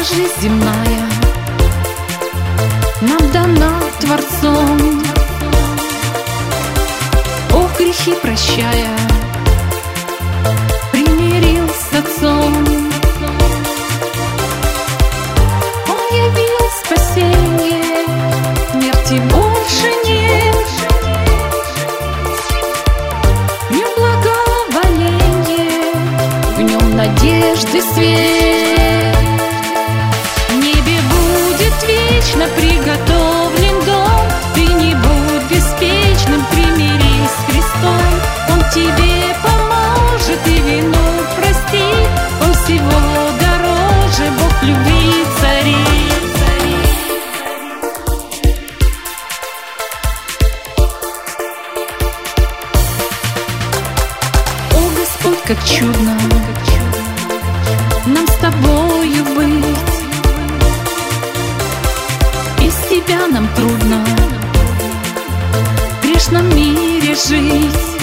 жизнь земная нам дана Творцом. О, грехи прощая, примирил с Отцом. Он явил спасение, смерти больше нет. В нем благоволение, в нем надежды свет. В небе будет вечно приготовлен дом. Ты не будь беспечным, примирись с Христом. Он тебе поможет и вину простит. Он всего дороже, Бог любви царит. О, Господь, как чудно нам с Тобою быть. Без Тебя нам трудно в грешном мире жить.